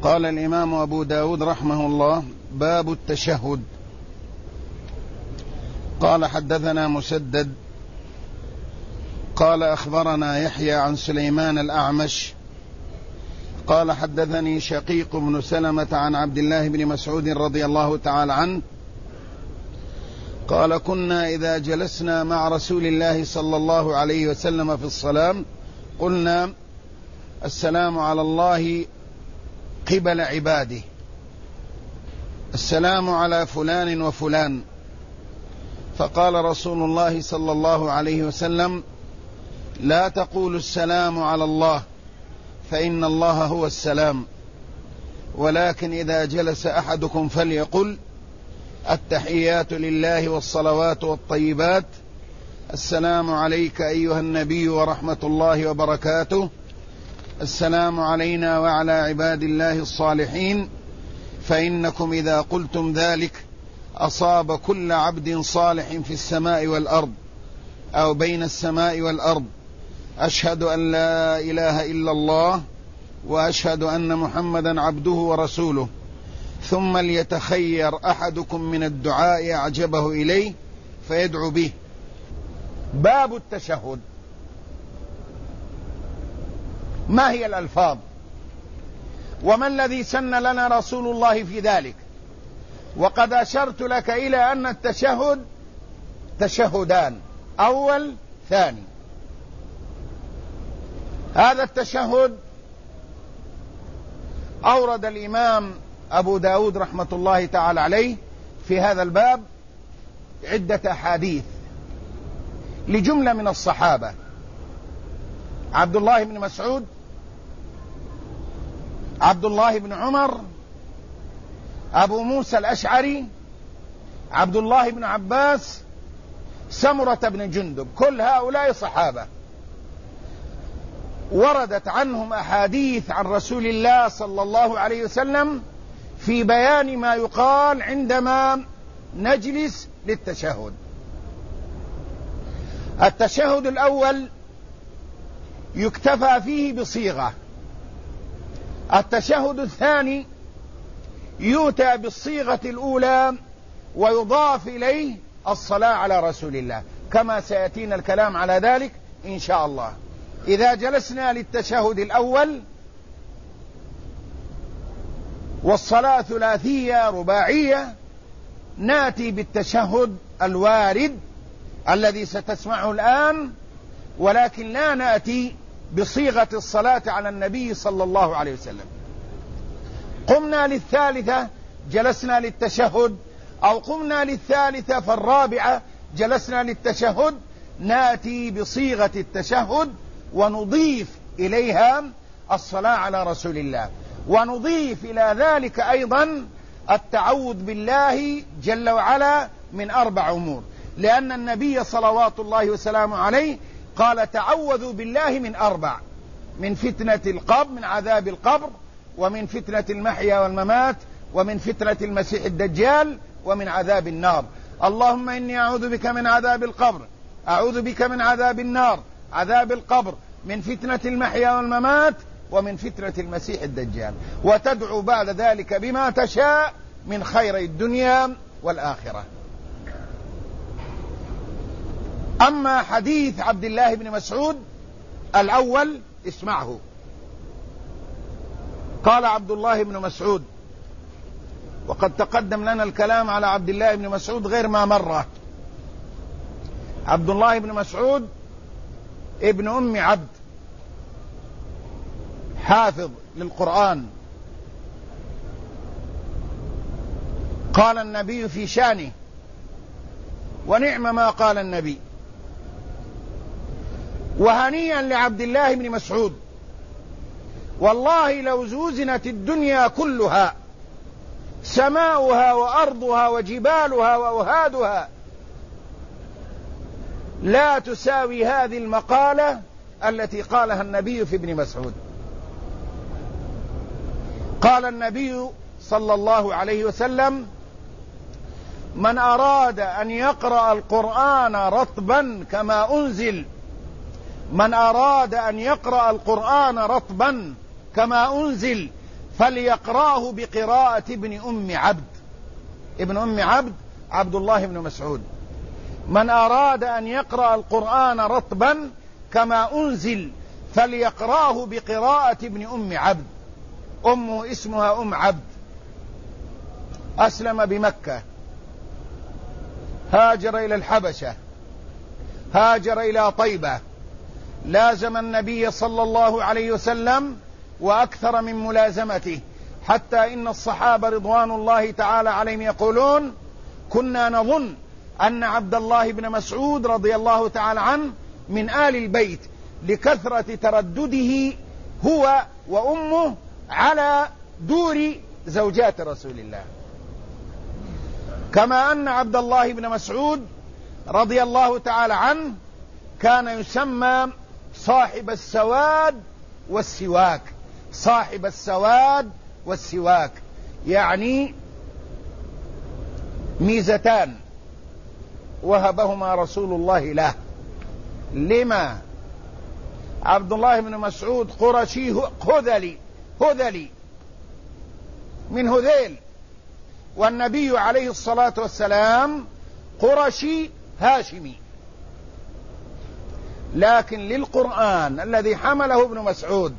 قال الإمام أبو داود رحمه الله: باب التشهد. قال: حدثنا مسدد قال أخبرنا يحيى عن سليمان الأعمش قال حدثني شقيق بن سلمة عن عبد الله بن مسعود رضي الله تعالى عنه قال: كنا إذا جلسنا مع رسول الله صلى الله عليه وسلم في الصلاة قلنا: السلام على الله قبل عباده، السلام على فلان وفلان. فقال رسول الله صلى الله عليه وسلم: لا تقولوا السلام على الله، فإن الله هو السلام، ولكن إذا جلس أحدكم فليقل: التحيات لله والصلوات والطيبات، السلام عليك أيها النبي ورحمة الله وبركاته، السلام علينا وعلى عباد الله الصالحين، فإنكم إذا قلتم ذلك أصاب كل عبد صالح في السماء والأرض أو بين السماء والأرض. أشهد أن لا إله إلا الله وأشهد أن محمدا عبده ورسوله، ثم ليتخير أحدكم من الدعاء أعجبه إليه فيدعو به. باب التشهد. ما هي الألفاظ؟ وما الذي سن لنا رسول الله في ذلك؟ وقد أشرت لك إلى أن التشهد تشهدان: أول ثاني. هذا التشهد أورد الإمام أبو داود رحمة الله تعالى عليه في هذا الباب عدة أحاديث لجملة من الصحابة: عبد الله بن مسعود، عبد الله بن عمر، أبو موسى الأشعري، عبد الله بن عباس، سمرة بن جندب. كل هؤلاء صحابة وردت عنهم أحاديث عن رسول الله صلى الله عليه وسلم في بيان ما يقال عندما نجلس للتشهد. التشهد الأول يكتفى فيه بصيغة، التشهد الثاني يؤتى بالصيغة الأولى ويضاف إليه الصلاة على رسول الله، كما سيأتينا الكلام على ذلك إن شاء الله. إذا جلسنا للتشهد الأول والصلاة ثلاثية رباعية نأتي بالتشهد الوارد الذي ستسمعه الآن، ولكن لا نأتي بصيغة الصلاة على النبي صلى الله عليه وسلم. قمنا للثالثة جلسنا للتشهد، أو قمنا للثالثة فالرابعة جلسنا للتشهد، نأتي بصيغة التشهد ونضيف إليها الصلاة على رسول الله، ونضيف إلى ذلك أيضا التعوذ بالله جل وعلا من 4 أمور، لأن النبي صلوات الله وسلامه عليه قال: تعوذوا بالله من 4: من فتنة القبر، من عذاب القبر، ومن فتنة المحيا والممات، ومن فتنة المسيح الدجال، ومن عذاب النار. اللهم إني أعوذ بك من عذاب القبر، أعوذ بك من عذاب النار، عذاب القبر، من فتنة المحيا والممات، ومن فتنة المسيح الدجال، وتدعو بعد ذلك بما تشاء من خير الدنيا والآخرة. أما حديث عبد الله بن مسعود الأول اسمعه. قال عبد الله بن مسعود، وقد تقدم لنا الكلام على عبد الله بن مسعود غير ما مرة. عبد الله بن مسعود ابن أم عبد، حافظ للقرآن. قال النبي في شانه: ونعم ما قال النبي. وهنيئا لعبد الله بن مسعود، والله لو زوزنت الدنيا كلها سماؤها وأرضها وجبالها وأوهادها لا تساوي هذه المقالة التي قالها النبي في ابن مسعود. قال النبي صلى الله عليه وسلم: من أراد أن يقرأ القرآن رطبا كما أنزل، من أراد أن يقرأ القرآن رطبا كما أنزل فليقراه بقراءة ابن أم عبد. ابن أم عبد عبد الله بن مسعود. من أراد أن يقرأ القرآن رطبا كما أنزل فليقراه بقراءة ابن أم عبد. أمه اسمها أم عبد، أسلم بمكة، هاجر إلى الحبشة، هاجر إلى طيبة، لازم النبي صلى الله عليه وسلم وأكثر من ملازمته، حتى إن الصحابة رضوان الله تعالى عليهم يقولون: كنا نظن أن عبد الله بن مسعود رضي الله تعالى عنه من آل البيت لكثرة تردده هو وأمه على دور زوجات رسول الله. كما أن عبد الله بن مسعود رضي الله تعالى عنه كان يسمى صاحب السواد والسواك. صاحب السواد والسواك يعني ميزتان وهبهما رسول الله له. لما؟ عبد الله بن مسعود قرشي هذلي من هذيل، والنبي عليه الصلاة والسلام قرشي هاشمي. لكن للقرآن الذي حمله ابن مسعود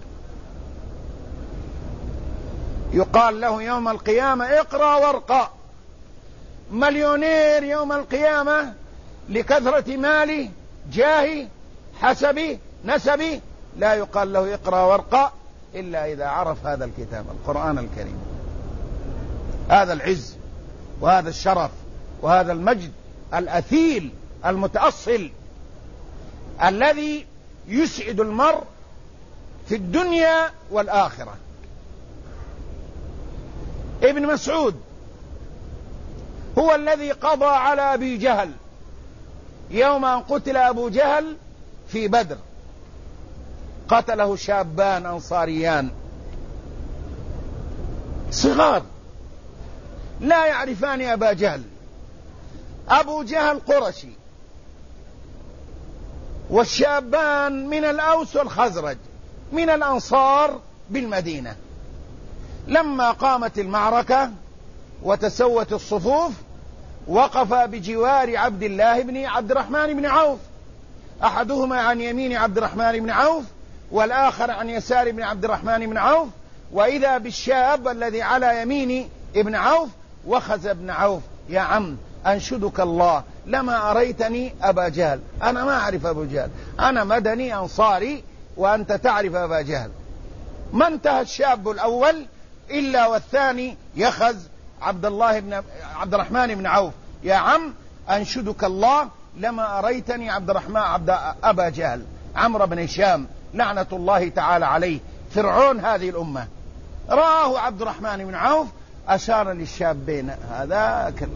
يقال له يوم القيامة: اقرأ وارقى. مليونير يوم القيامة لكثرة ماله، جاهه، حسبه، نسبه، لا يقال له اقرأ وارقى إلا إذا عرف هذا الكتاب القرآن الكريم. هذا العز وهذا الشرف وهذا المجد الأثيل المتأصل الذي يسعد المرء في الدنيا والآخرة. ابن مسعود هو الذي قضى على أبي جهل يوم أن قتل أبو جهل في بدر. قتله شابان أنصاريان صغار لا يعرفان أبا جهل. أبو جهل قرشي والشابان من الأوس والخزرج من الأنصار بالمدينة. لما قامت المعركة وتسوت الصفوف وقف بجوار عبد الله بن عبد الرحمن بن عوف، أحدهما عن يمين عبد الرحمن بن عوف والآخر عن يسار بن عبد الرحمن بن عوف، وإذا بالشاب الذي على يمين ابن عوف وخز ابن عوف: يا عم أنشدك الله لما أريتني أبا جهل. أنا ما أعرف أبو جهل، أنا مدني أنصاري وأنت تعرف أبا جهل. ما انتهى الشاب الأول إلا والثاني يخز عبد الرحمن بن عوف: يا عم أنشدك الله لما أريتني أبا جهل. عمرو بن هشام لعنة الله تعالى عليه، فرعون هذه الأمة، رآه عبد الرحمن بن عوف أشار للشابين: هذا كله.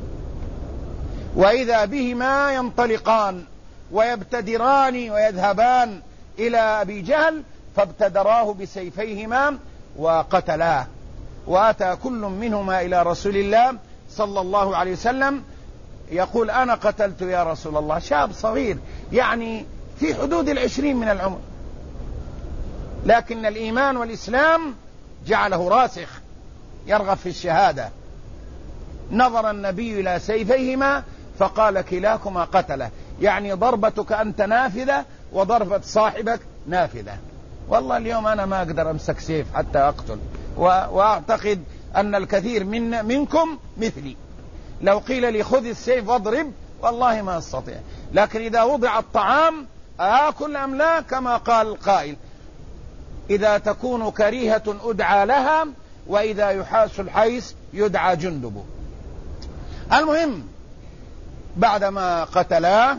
وإذا بهما ينطلقان ويبتدران ويذهبان إلى أبي جهل، فابتدراه بسيفيهما وقتلاه. وأتى كل منهما إلى رسول الله صلى الله عليه وسلم يقول: أنا قتلت يا رسول الله. شاب صغير يعني في حدود 20 من العمر، لكن الإيمان والإسلام جعله راسخ يرغب في الشهادة. نظر النبي إلى سيفيهما فقال: كلاكما قتله، يعني ضربتك أنت نافذة وضربة صاحبك نافذة. والله اليوم أنا ما أقدر أمسك سيف حتى أقتل، وأعتقد أن الكثير منكم مثلي. لو قيل لي خذ السيف واضرب والله ما أستطيع، لكن إذا وضع الطعام آكل أم لا؟ كما قال القائل: إذا تكون كريهة أدعى لها، وإذا يحاس الحيس يدعى جندب. المهم بعدما قتلاه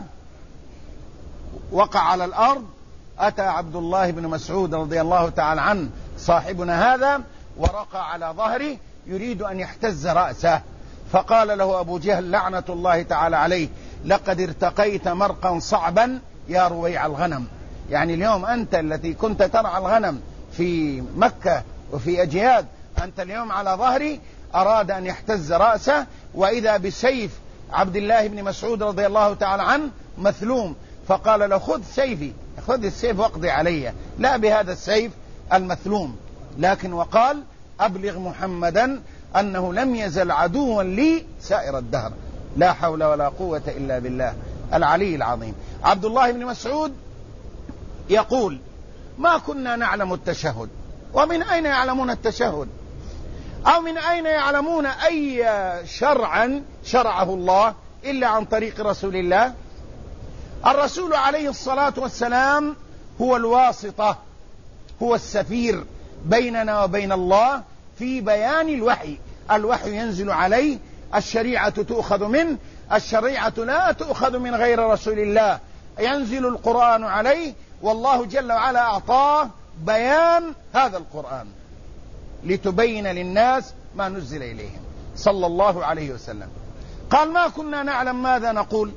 وقع على الأرض، أتى عبد الله بن مسعود رضي الله تعالى عنه صاحبنا هذا ورقى على ظهره يريد أن يحتز رأسه، فقال له أبو جهل لعنة الله تعالى عليه: لقد ارتقيت مرقا صعبا يا رويع الغنم. يعني اليوم أنت التي كنت ترعى الغنم في مكة وفي أجياد، أنت اليوم على ظهري. أراد أن يحتز رأسه، وإذا بسيف عبد الله بن مسعود رضي الله تعالى عنه مثلوم، فقال له: خذ سيفي، خذ السيف واقضي علي، لا بهذا السيف المثلوم. لكن وقال: أبلغ محمدا أنه لم يزل عدوا لي سائر الدهر. لا حول ولا قوة إلا بالله العلي العظيم. عبد الله بن مسعود يقول: ما كنا نعلم التشهد. ومن أين يعلمون التشهد؟ أو من أين يعلمون أي شرعا شرعه الله إلا عن طريق رسول الله؟ الرسول عليه الصلاة والسلام هو الواسطة، هو السفير بيننا وبين الله في بيان الوحي. الوحي ينزل عليه، الشريعة تؤخذ منه، الشريعة لا تؤخذ من غير رسول الله. ينزل القرآن عليه، والله جل وعلا أعطاه بيان هذا القرآن لتبين للناس ما نزل إليهم صلى الله عليه وسلم. قال: ما كنا نعلم ماذا نقول،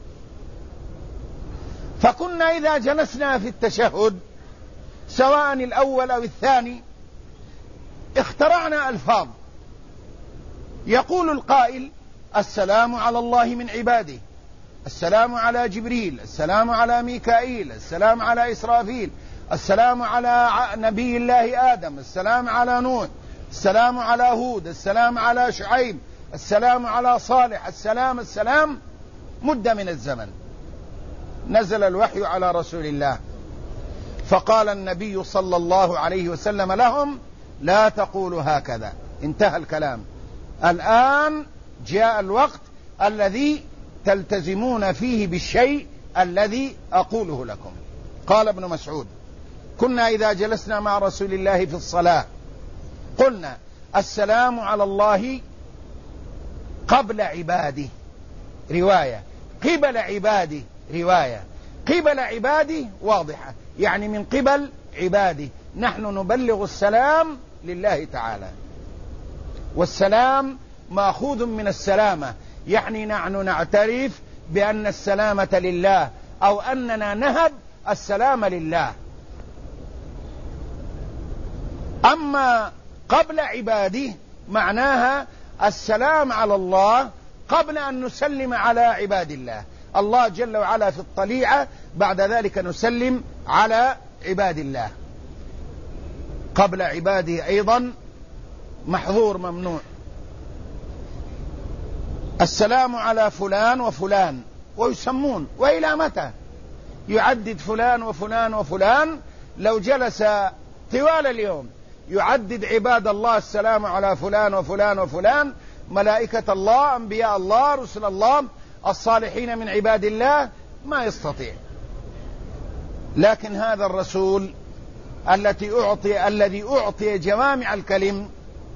فكنا إذا جلسنا في التشهد سواء الأول أو الثاني اخترعنا ألفاظ. يقول القائل: السلام على الله من عباده، السلام على جبريل، السلام على ميكائيل، السلام على إسرافيل، السلام على نبي الله آدم، السلام على نوح، السلام على هود، السلام على شعيب، السلام على صالح، السلام. مدة من الزمن نزل الوحي على رسول الله، فقال النبي صلى الله عليه وسلم لهم: لا تقولوا هكذا، انتهى الكلام. الآن جاء الوقت الذي تلتزمون فيه بالشيء الذي أقوله لكم. قال ابن مسعود: كنا إذا جلسنا مع رسول الله في الصلاة قلنا: السلام على الله قبل عباده، رواية قبل عباده، رواية قبل عباده واضحة، يعني من قبل عباده. نحن نبلغ السلام لله تعالى، والسلام مأخوذ من السلامة، يعني نحن نعترف بأن السلامة لله، أو أننا نهب السلام لله. أما قبل عباده معناها السلام على الله قبل أن نسلم على عباد الله. الله جل وعلا في الطليعة، بعد ذلك نسلم على عباد الله. قبل عباده أيضا محظور ممنوع. السلام على فلان وفلان، ويسمون، وإلى متى يعدد فلان وفلان وفلان؟ لو جلس طوال اليوم يعدد عباد الله السلام على فلان وفلان وفلان، ملائكة الله، أنبياء الله، رسل الله، الصالحين من عباد الله، ما يستطيع. لكن هذا الرسول الذي أعطي جوامع الكلم،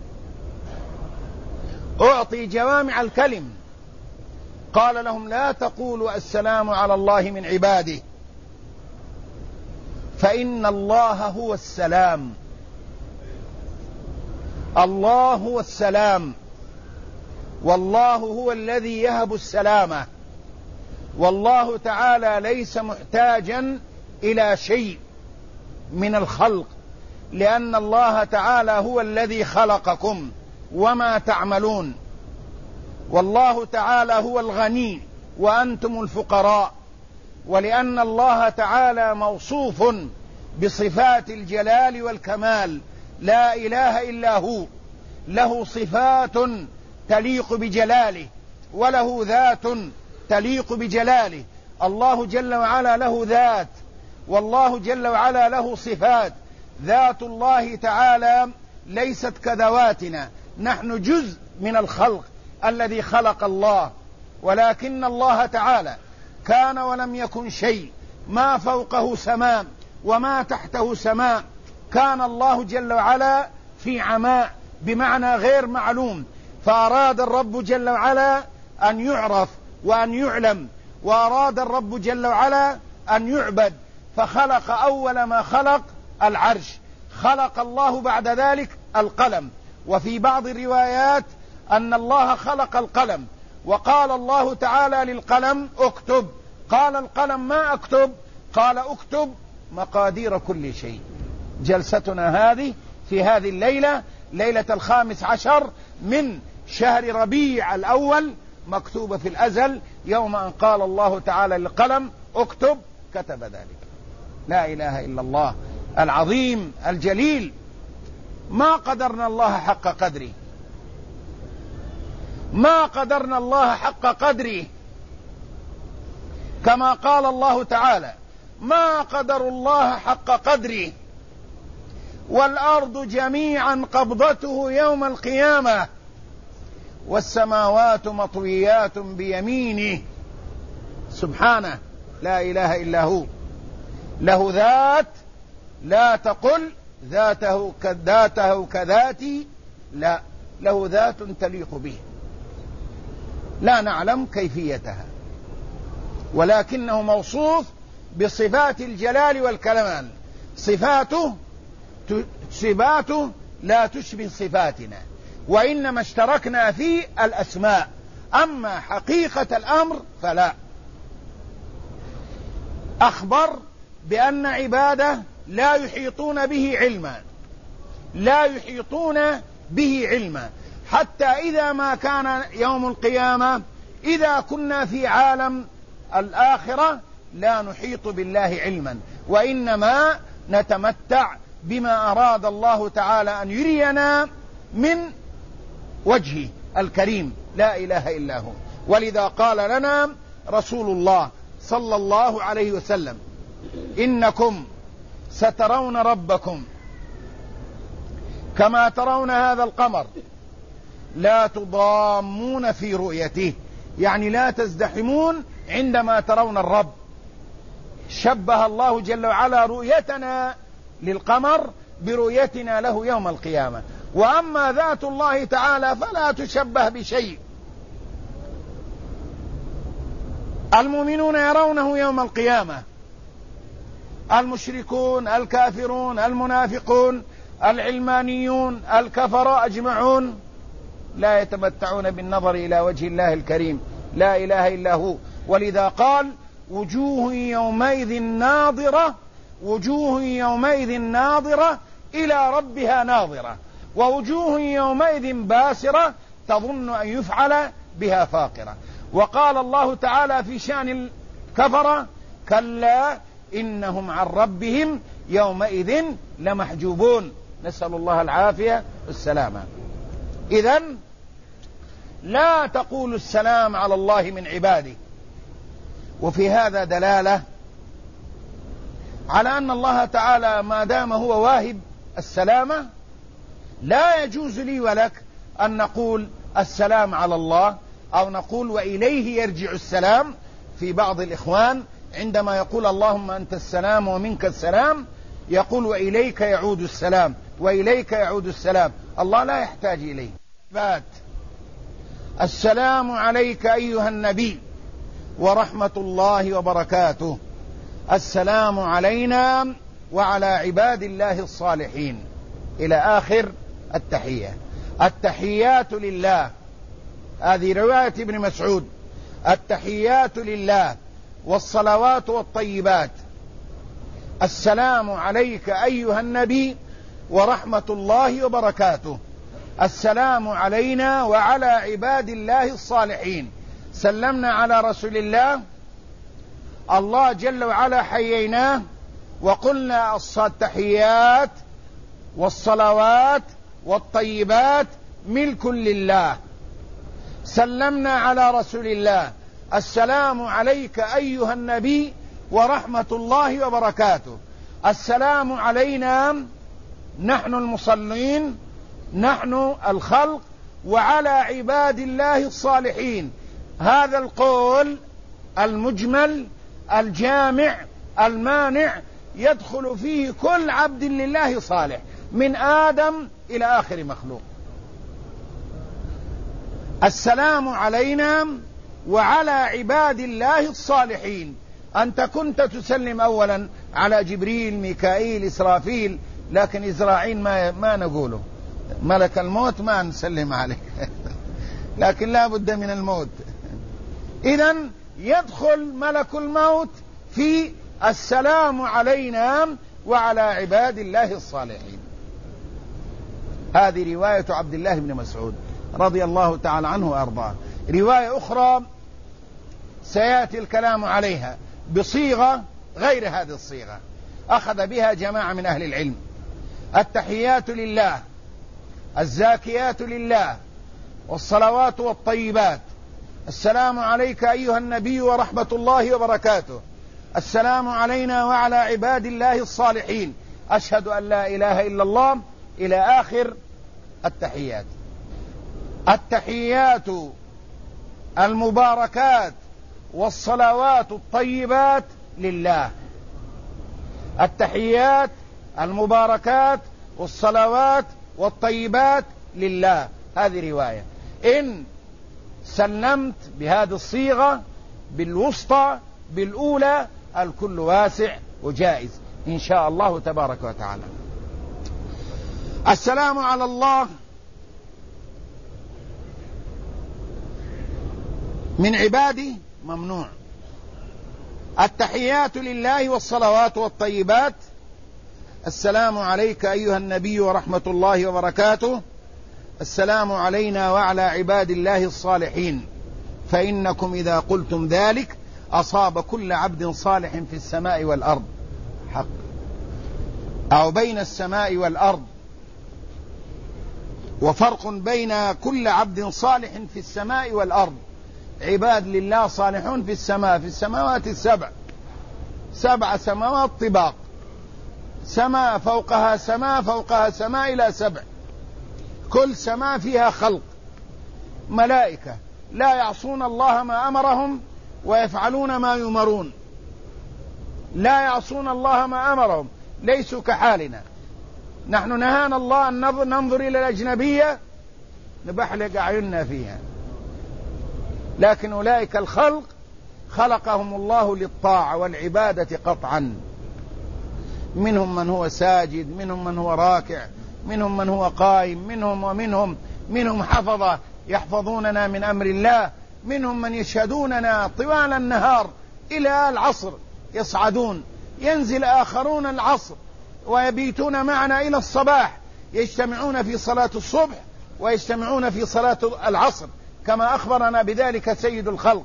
أعطي جوامع الكلم، قال لهم: لا تقولوا السلام على الله من عباده، فإن الله هو السلام. الله هو السلام، والله هو الذي يهب السلامة، والله تعالى ليس محتاجا إلى شيء من الخلق، لأن الله تعالى هو الذي خلقكم وما تعملون، والله تعالى هو الغني وأنتم الفقراء، ولأن الله تعالى موصوف بصفات الجلال والكمال، لا إله إلا هو، له صفات تليق بجلاله، وله ذات تليق بجلاله. الله جل وعلا له ذات، والله جل وعلا له صفات. ذات الله تعالى ليست كذواتنا، نحن جزء من الخلق الذي خلق الله، ولكن الله تعالى كان ولم يكن شيء، ما فوقه سماء وما تحته سماء. كان الله جل وعلا في عماء، بمعنى غير معلوم، فأراد الرب جل وعلا أن يعرف وأن يعلم، وأراد الرب جل وعلا أن يعبد، فخلق أول ما خلق العرش، خلق الله بعد ذلك القلم. وفي بعض الروايات أن الله خلق القلم، وقال الله تعالى للقلم: اكتب. قال القلم: ما أكتب؟ قال: اكتب مقادير كل شيء. جلستنا هذه في هذه الليلة، ليلة 15 من شهر ربيع الأول، مكتوبة في الأزل يوم أن قال الله تعالى للقلم: اكتب، كتب ذلك. لا إله إلا الله العظيم الجليل. ما قدرنا الله حق قدره، ما قدرنا الله حق قدره، كما قال الله تعالى: ما قدروا الله حق قدره والأرض جميعا قبضته يوم القيامة والسماوات مطويات بيمينه. سبحانه، لا إله إلا هو. له ذات، لا تقل ذاته كذاتي، لا، له ذات تليق به، لا نعلم كيفيتها، ولكنه موصوف بصفات الجلال والكمال. صفاته لا تشبه صفاتنا، وإنما اشتركنا في الأسماء، أما حقيقة الأمر فلا. أخبر بأن عباده لا يحيطون به علما، لا يحيطون به علما، حتى إذا ما كان يوم القيامة، إذا كنا في عالم الآخرة لا نحيط بالله علما، وإنما نتمتع بما أراد الله تعالى أن يرينا من وجهه الكريم، لا إله إلا هو. ولذا قال لنا رسول الله صلى الله عليه وسلم: إنكم سترون ربكم كما ترون هذا القمر لا تضامون في رؤيته، يعني لا تزدحمون عندما ترون الرب. شبه الله جل وعلا رؤيتنا للقمر برؤيتنا له يوم القيامة. وأما ذات الله تعالى فلا تشبه بشيء. المؤمنون يرونه يوم القيامة، المشركون، الكافرون، المنافقون، العلمانيون، الكفر أجمعون لا يتمتعون بالنظر إلى وجه الله الكريم، لا إله إلا هو. ولذا قال: وجوه يومئذ ناظرة، وجوه يومئذ ناظرة إلى ربها ناظرة، ووجوه يومئذ باسرة تظن أن يفعل بها فاقرة. وقال الله تعالى في شأن الكفرة: كلا إنهم عن ربهم يومئذ لمحجوبون. نسأل الله العافية والسلامة. إذن لا تقول السلام على الله من عباده. وفي هذا دلالة على أن الله تعالى ما دام هو واهب السلامة، لا يجوز لي ولك أن نقول السلام على الله، أو نقول وإليه يرجع السلام. في بعض الإخوان عندما يقول اللهم أنت السلام ومنك السلام، يقول وإليك يعود السلام، وإليك يعود السلام. الله لا يحتاج إليه. السلام عليك أيها النبي ورحمة الله وبركاته. السلام علينا وعلى عباد الله الصالحين، إلى آخر التحية. التحيات لله، هذه رواية ابن مسعود: التحيات لله والصلوات والطيبات. السلام عليك أيها النبي ورحمة الله وبركاته. السلام علينا وعلى عباد الله الصالحين. سلمنا على رسول الله، الله جل وعلا حييناه وقلنا التحيات والصلوات والطيبات ملك لله. سلمنا على رسول الله: السلام عليك أيها النبي ورحمة الله وبركاته. السلام علينا نحن المصلين، نحن الخلق، وعلى عباد الله الصالحين. هذا القول المجمل الجامع المانع يدخل فيه كل عبد لله صالح من آدم إلى آخر مخلوق. السلام علينا وعلى عباد الله الصالحين. أنت كنت تسلم أولا على جبريل، ميكائيل، إسرافيل، لكن إزراعيل ما نقوله، ملك الموت ما نسلم عليه لكن لا بد من الموت. إذن يدخل ملك الموت في السلام علينا وعلى عباد الله الصالحين. هذه رواية عبد الله بن مسعود رضي الله تعالى عنه وأرضاه. رواية أخرى سيأتي الكلام عليها بصيغة غير هذه الصيغة، أخذ بها جماعة من أهل العلم: التحيات لله الزاكيات لله والصلوات والطيبات. السلام عليك أيها النبي ورحمة الله وبركاته. السلام علينا وعلى عباد الله الصالحين. أشهد أن لا إله إلا الله، إلى آخر التحيات. التحيات المباركات والصلوات الطيبات لله. التحيات المباركات والصلوات والطيبات لله. هذه رواية. إن سلمت بهذه الصيغة، بالوسطى، بالأولى، الكل واسع وجائز إن شاء الله تبارك وتعالى. السلام على الله من عباده ممنوع. التحيات لله والصلوات والطيبات. السلام عليك أيها النبي ورحمة الله وبركاته. السلام علينا وعلى عباد الله الصالحين. فإنكم إذا قلتم ذلك أصاب كل عبد صالح في السماء والأرض. حق أو بين السماء والأرض، وفرق بين كل عبد صالح في السماء والأرض. عباد لله صالحون في السماء، في السماوات السبع، 7 سماوات طباق، سماء فوقها سماء فوقها سماء إلى 7. كل سماء فيها خلق ملائكة لا يعصون الله ما أمرهم ويفعلون ما يؤمرون. لا يعصون الله ما أمرهم، ليسوا كحالنا. نحن نهانا الله أن ننظر إلى الأجنبية نبحلق أعيننا فيها، لكن أولئك الخلق خلقهم الله للطاعة والعبادة قطعا. منهم من هو ساجد، منهم من هو راكع، منهم من هو قائم، منهم حفظة يحفظوننا من أمر الله، منهم من يشهدوننا طوال النهار إلى العصر يصعدون، ينزل آخرون العصر ويبيتون معنا إلى الصباح، يجتمعون في صلاة الصبح ويجتمعون في صلاة العصر كما أخبرنا بذلك سيد الخلق.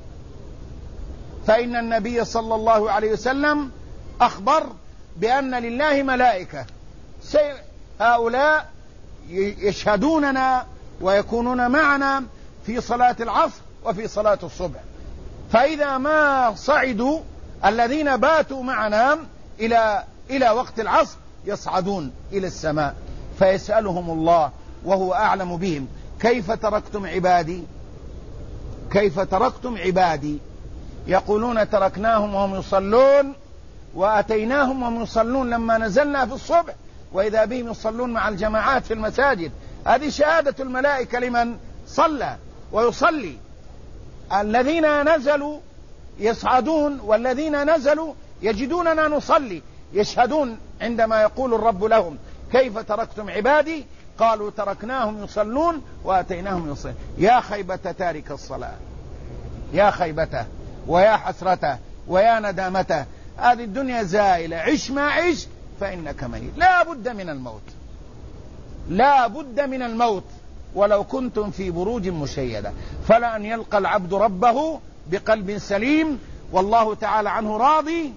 فإن النبي صلى الله عليه وسلم أخبر بأن لله ملائكة هؤلاء يشهدوننا ويكونون معنا في صلاة العصر وفي صلاة الصبح. فإذا ما صعدوا الذين باتوا معنا إلى وقت العصر يصعدون إلى السماء فيسألهم الله وهو أعلم بهم: كيف تركتم عبادي؟ كيف تركتم عبادي؟ يقولون: تركناهم وهم يصلون وأتيناهم وهم يصلون لما نزلنا في الصبح، وإذا بهم يصلون مع الجماعات في المساجد. هذه شهادة الملائكة لمن صلى ويصلي. الذين نزلوا يصعدون والذين نزلوا يجدوننا نصلي، يشهدون عندما يقول الرب لهم: كيف تركتم عبادي؟ قالوا: تركناهم يصلون وأتيناهم يصلون. يا خيبة تارك الصلاة، يا خيبته ويا حسرته ويا ندامته. هذه الدنيا زائلة، عش ما عش فإنك ميت. لا بد من الموت، لا بد من الموت، ولو كنتم في بروج مشيدة. فلأن يلقى العبد ربه بقلب سليم والله تعالى عنه راضي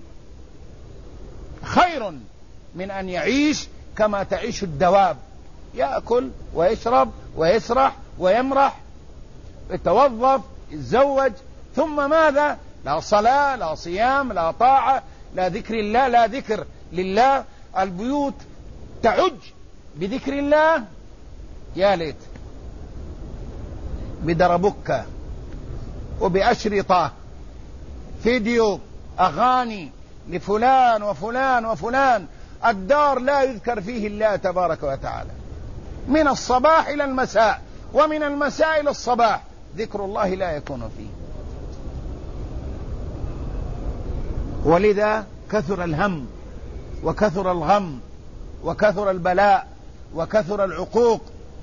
خير من أن يعيش كما تعيش الدواب، يأكل ويشرب ويسرح ويمرح، يتوظف، يتزوج، ثم ماذا؟ لا صلاة، لا صيام، لا طاعة، لا ذكر الله، لا ذكر لله. البيوت تعج بذكر الله، يا ليت بدربكة وبأشرطة فيديو أغاني لفلان وفلان وفلان. الدار لا يذكر فيه الله تبارك وتعالى، من الصباح إلى المساء ومن المساء إلى الصباح ذكر الله لا يكون فيه. ولذا كثر الهم وكثر الغم وكثر البلاء وكثر العقوق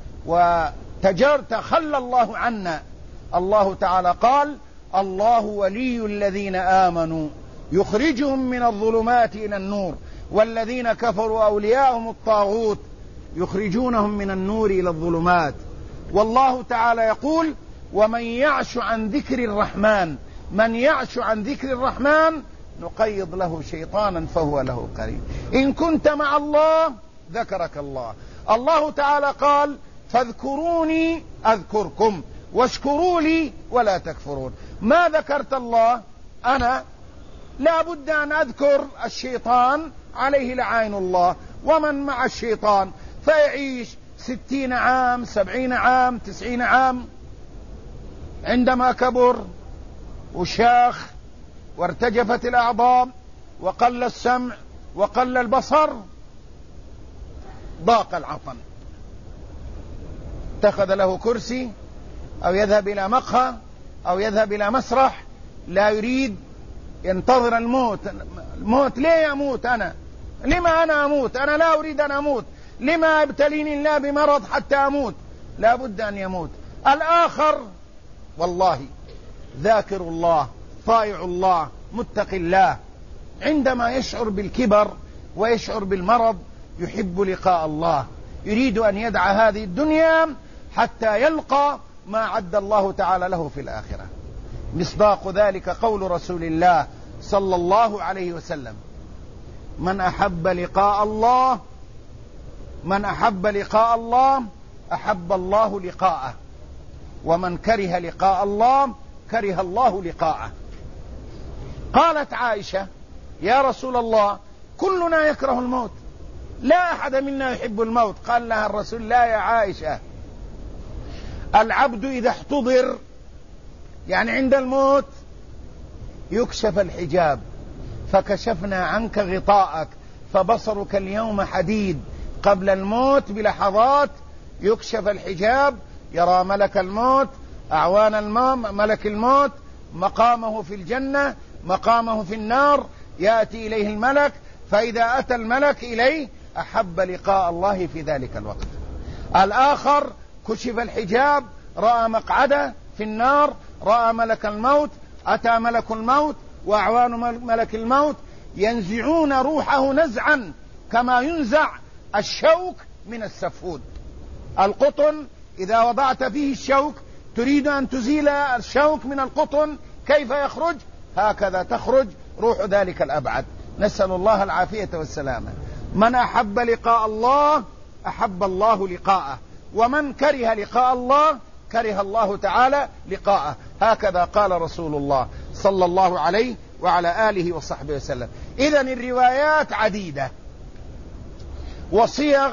تخلى الله عنا. الله تعالى قال: الله ولي الذين آمنوا يخرجهم من الظلمات إلى النور والذين كفروا أولياءهم الطاغوت يخرجونهم من النور إلى الظلمات. والله تعالى يقول: ومن يعش عن ذكر الرحمن، من يعش عن ذكر الرحمن نقيض له شيطانا فهو له قرين. إن كنت مع الله ذكرك الله، الله تعالى قال فاذكروني أذكركم واشكروا لي ولا تكفرون. ما ذكرت الله أنا لا بد أن أذكر الشيطان عليه لعين الله ومن مع الشيطان، فيعيش 60 عام 70 عام 90 عام. عندما كبر وشاخ وارتجفت الأعضاء وقل السمع وقل البصر ضاق العطن، اتخذ له كرسي أو يذهب إلى مقهى أو يذهب إلى مسرح، لا يريد، ينتظر الموت. الموت ليه أموت أنا؟ لما أنا أموت؟ أنا لا أريد أن أموت. لما ابتليني الله بمرض حتى أموت؟ لا بد أن يموت. الآخر والله ذاكر الله طائع الله متقي الله، عندما يشعر بالكبر ويشعر بالمرض يحب لقاء الله، يريد أن يدع هذه الدنيا حتى يلقى ما عد الله تعالى له في الآخرة. مصداق ذلك قول رسول الله صلى الله عليه وسلم: من أحب لقاء الله أحب الله لقاءه، ومن كره لقاء الله كره الله لقاءه. قالت عائشة: يا رسول الله كلنا يكره الموت، لا أحد منا يحب الموت. قال لها الرسول: لا يا عائشة، العبد إذا احتضر، يعني عند الموت، يكشف الحجاب، فكشفنا عنك غطاءك فبصرك اليوم حديد. قبل الموت بلحظات يكشف الحجاب، يرى ملك الموت، أعوان ملك الموت، مقامه في الجنة، مقامه في النار، يأتي إليه الملك، فإذا أتى الملك إليه أحب لقاء الله في ذلك الوقت. الآخر كشف الحجاب، رأى مقعده في النار، رأى ملك الموت، أتى ملك الموت وأعوان ملك الموت ينزعون روحه نزعا كما ينزع الشوك من السفود. القطن إذا وضعت فيه الشوك تريد أن تزيل الشوك من القطن، كيف يخرج؟ هكذا تخرج روح ذلك الأبعد. نسأل الله العافية والسلامة. من أحب لقاء الله أحب الله لقاءه، ومن كره لقاء الله كره الله تعالى لقاءه. هكذا قال رسول الله صلى الله عليه وعلى آله وصحبه وسلم. إذن الروايات عديدة وصيغ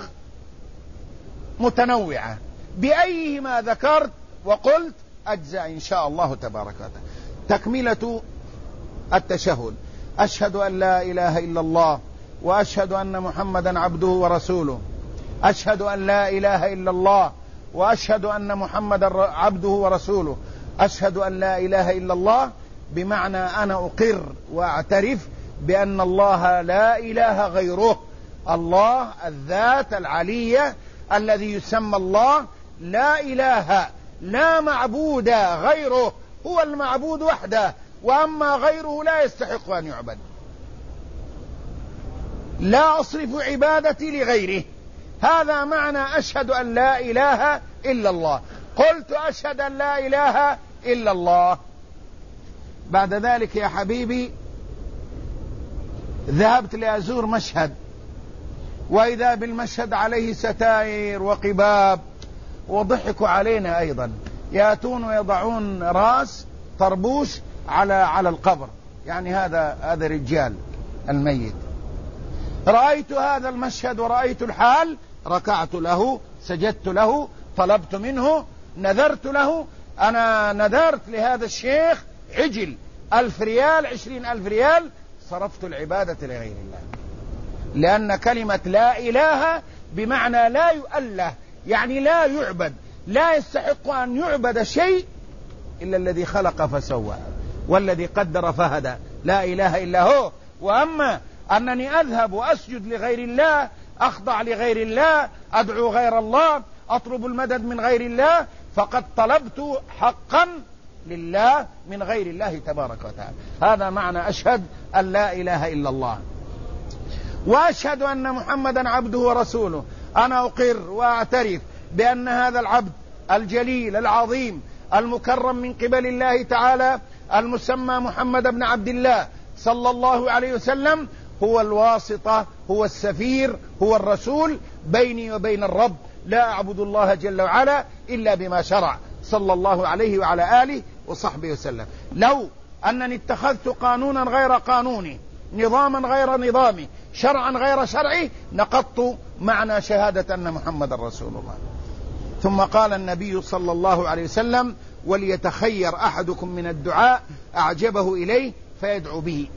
متنوعة، بأيهما ذكرت وقلت أجزاء إن شاء الله تبارك وتعالى. تكملة التشهد: أشهد أن لا إله إلا الله وأشهد أن محمدا عبده ورسوله. أشهد أن لا إله إلا الله وأشهد أن محمدا عبده ورسوله. أشهد أن لا إله إلا الله بمعنى أنا أقر وأعترف بأن الله لا إله غيره، الله الذات العلية الذي يسمى الله، لا إله لا معبود غيره، هو المعبود وحده، وأما غيره لا يستحق أن يعبد. لا أصرف عبادتي لغيره، هذا معنى أشهد أن لا إله إلا الله. قلت أشهد أن لا إله إلا الله، بعد ذلك يا حبيبي ذهبت لأزور مشهد، وإذا بالمشهد عليه ستائر وقباب، وضحكوا علينا أيضا، يأتون ويضعون راس طربوش على القبر، يعني هذا رجال الميت. رأيت هذا المشهد ورأيت الحال، ركعت له، سجدت له، طلبت منه، نذرت له. أنا نذرت لهذا الشيخ عجل 1000 ريال 20,000 ريال، صرفت العبادة لغير الله، لأن كلمة لا إله بمعنى لا يؤله، يعني لا يعبد، لا يستحق أن يعبد شيء إلا الذي خلق فسوى والذي قدر فهدى، لا إله إلا هو. وأما أنني أذهب وأسجد لغير الله، أخضع لغير الله، أدعو غير الله، أطلب المدد من غير الله، فقد طلبت حقا لله من غير الله تبارك وتعالى. هذا معنى أشهد أن لا إله إلا الله. وأشهد أن محمدا عبده ورسوله. أنا أقر وأعترف بأن هذا العبد الجليل العظيم المكرم من قبل الله تعالى، المسمى محمد بن عبد الله صلى الله عليه وسلم، هو الواسطة، هو السفير، هو الرسول بيني وبين الرب، لا أعبد الله جل وعلا إلا بما شرع، صلى الله عليه وعلى آله وصحبه وسلم. لو أنني اتخذت قانونا غير قانوني، نظاما غير نظامي، شرعا غير شرعي، نقضت معنى شهادة أن محمد رسول الله. ثم قال النبي صلى الله عليه وسلم: وليتخير أحدكم من الدعاء أعجبه إليه فيدعو به.